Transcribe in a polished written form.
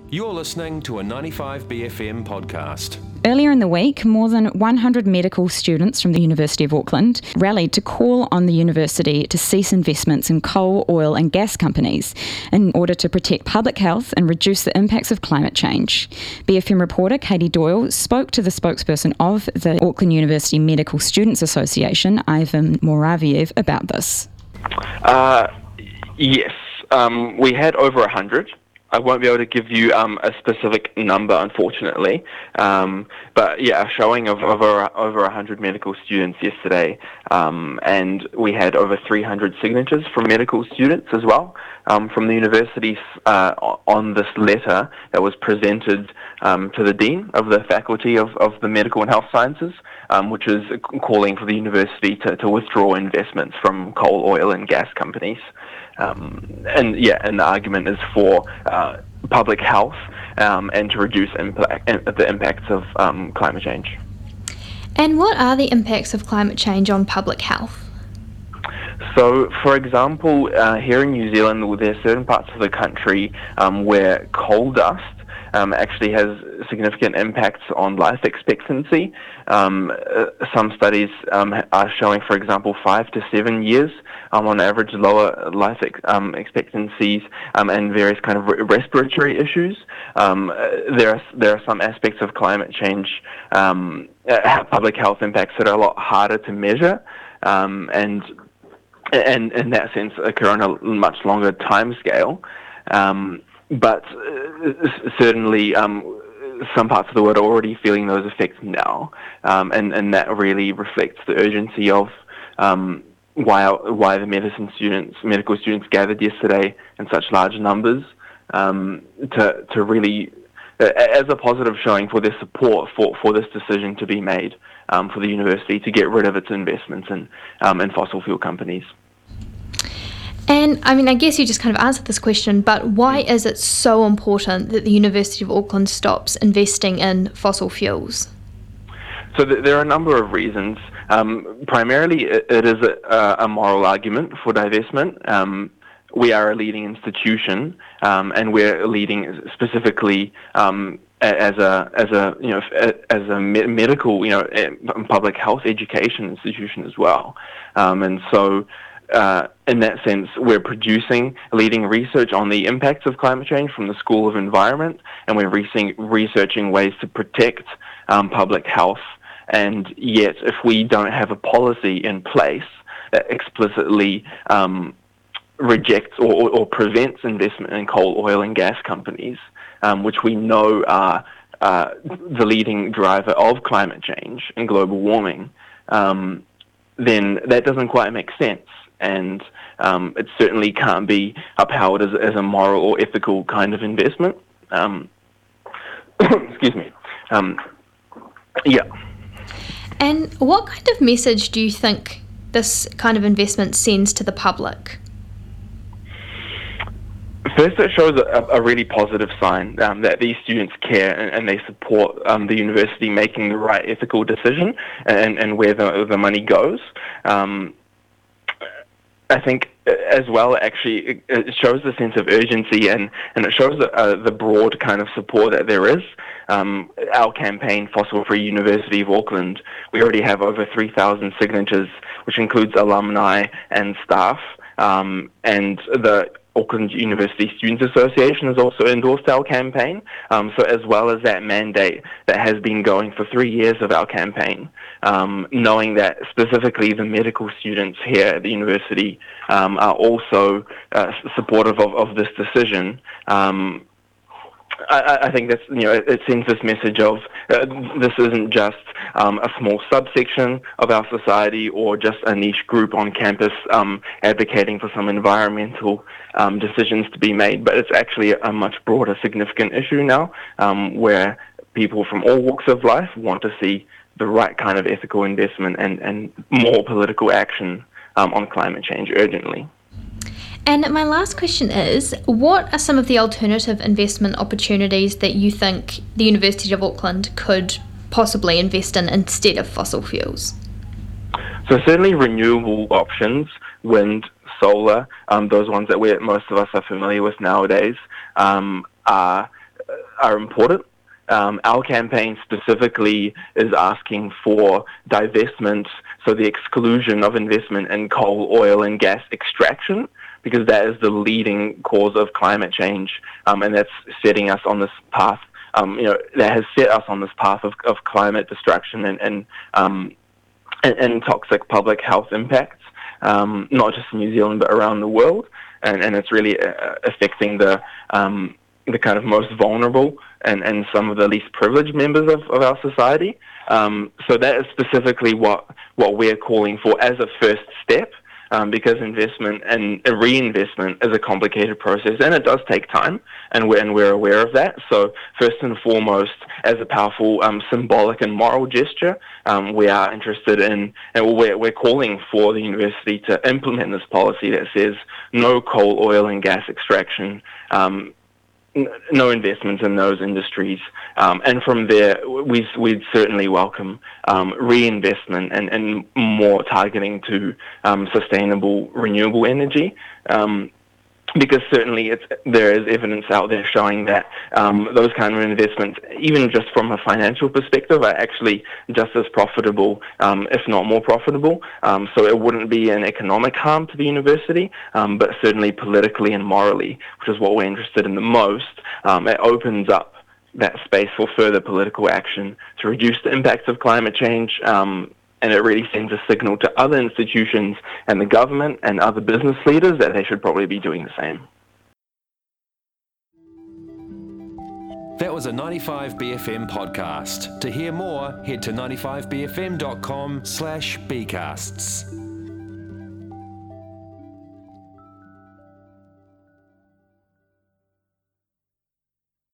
You're listening to a 95BFM podcast. Earlier in the week, more than 100 medical students from the University of Auckland rallied to call on the university to cease investments in coal, oil and gas companies in order to protect public health and reduce the impacts of climate change. BFM reporter Katie Doyle spoke to the spokesperson of the Auckland University Medical Students Association, Ivan Moraviev, about this. Yes, we had over 100. I won't be able to give you a specific number, unfortunately, but yeah, a showing of over 100 medical students yesterday, and we had over 300 signatures from medical students as well, from the universities on this letter that was presented to the Dean of the Faculty of the Medical and Health Sciences, which is calling for the university to withdraw investments from coal, oil and gas companies. And the argument is for public health and to reduce the impacts of climate change. And what are the impacts of climate change on public health? So, for example, here in New Zealand, there are certain parts of the country where coal dust actually has significant impacts on life expectancy. Some studies are showing, for example, 5 to 7 years on average lower life expectancies and various kind of respiratory issues. There are some aspects of climate change, public health impacts that are a lot harder to measure, and in that sense occur on a much longer time scale. But certainly some parts of the world are already feeling those effects now, and that really reflects the urgency of why the medical students gathered yesterday in such large numbers, to really, as a positive showing for their support for this decision to be made for the university to get rid of its investments in fossil fuel companies. And, I guess you just kind of answered this question, but why is it so important that the University of Auckland stops investing in fossil fuels? So there are a number of reasons. Primarily, it is a moral argument for divestment. We are a leading institution, and we're leading specifically as a medical, public health education institution as well, and so. In that sense, we're producing leading research on the impacts of climate change from the School of Environment, and we're researching ways to protect public health. And yet, if we don't have a policy in place that explicitly rejects or prevents investment in coal, oil and gas companies, which we know are the leading driver of climate change and global warming, then that doesn't quite make sense. And it certainly can't be upheld as a moral or ethical kind of investment. Excuse me. And what kind of message do you think this kind of investment sends to the public? First, it shows a really positive sign that these students care and they support the university making the right ethical decision and where the money goes. I think as well, actually, it shows a sense of urgency and it shows the broad kind of support that there is. Our campaign, Fossil Free University of Auckland, we already have over 3,000 signatures, which includes alumni and staff, and the Auckland University Students Association has also endorsed our campaign. So as well as that mandate that has been going for 3 years of our campaign, knowing that specifically the medical students here at the university are also supportive of this decision, I think that's, it sends this message of this isn't just a small subsection of our society or just a niche group on campus advocating for some environmental decisions to be made, but it's actually a much broader, significant issue now where people from all walks of life want to see the right kind of ethical investment and more political action on climate change urgently. And my last question is, what are some of the alternative investment opportunities that you think the University of Auckland could possibly invest in instead of fossil fuels? So certainly renewable options, wind, solar, those ones that most of us are familiar with nowadays, are are important. Our campaign specifically is asking for divestment, so the exclusion of investment in coal, oil, and gas extraction, because that is the leading cause of climate change, and that's setting us on this path. That has set us on this path of climate destruction and toxic public health impacts, not just in New Zealand but around the world, and it's really affecting the kind of most vulnerable and some of the least privileged members of our society. So that is specifically what we're calling for as a first step, because investment and reinvestment is a complicated process, and it does take time, and we're aware of that. So first and foremost, as a powerful symbolic and moral gesture, we are interested in, and we're calling for the university to implement this policy that says no coal, oil, and gas extraction, no investments in those industries, and from there we'd certainly welcome reinvestment and more targeting to sustainable renewable energy, because certainly there is evidence out there showing that those kind of investments, even just from a financial perspective, are actually just as profitable, if not more profitable. So it wouldn't be an economic harm to the university, but certainly politically and morally, which is what we're interested in the most. It opens up that space for further political action to reduce the impacts of climate change, and it really sends a signal to other institutions and the government and other business leaders that they should probably be doing the same. That was a 95BFM podcast. To hear more, head to 95bfm.com/bcasts.